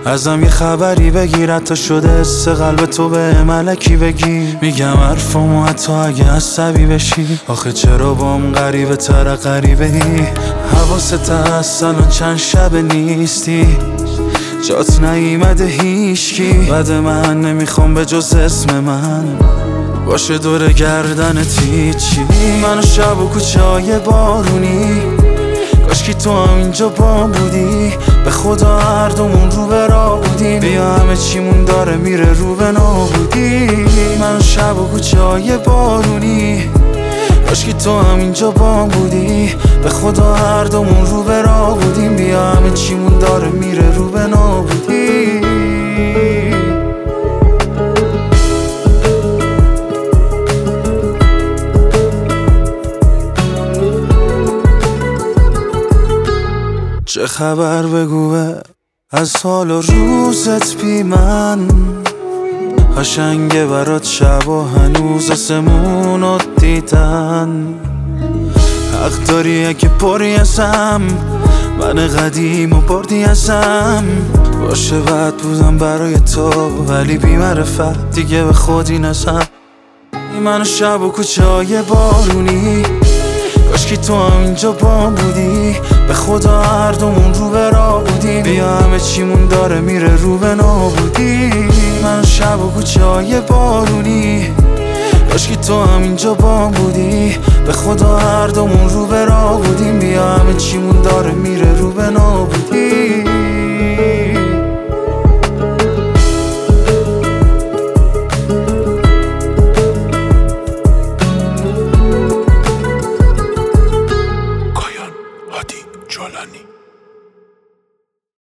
ازم یه خبری بگیر، حتی شده حس قلب تو به ملکی بگی. میگم حرفامو حتی اگه عصبی بشی، آخه چرا بام غریبه تر غریبه ای؟ حواست هست الان چند شب نیستی، جات نیومده هیچکی. بعد من نمیخوام به جز اسم من باشه دور گردنت هیچی. منو شب و کوچه های بارونی، کاشکی تو هم اینجا با بودی. به خدا هر دومون رو به راه بودیم، بیا همه چیمون داره میره رو به نابودی. منو شب و کوچه های بارونی، کاشکی تو هم اینجا با بودی. به خدا هر دومون رو به راه بودیم، بیا همه چیمون داره میره رو به نابودی. چه خبر بگو از حال و روزت بی من، قشنگه برات شب و هنوز آسمونو دیدن. حق داری اگه پری ازم، من قدیم و بردی ازم. باشه بد بودم برای تو ولی بی معرفت دیگه به خودی نزم. منو شب و کوچه های بارونی، کاشکی تو هم اینجا با بودی. به خدا هر دومون رو به راه بودیم، بیا همه چیمون داره میره رو به نابودی. من شب و کوچه های بارونی، کاشکی تو هم اینجا با بودی. به خدا هر دومون رو به راه بودیم، بیا همه چیمون داره میره رو به نابودی. هادی جولانی.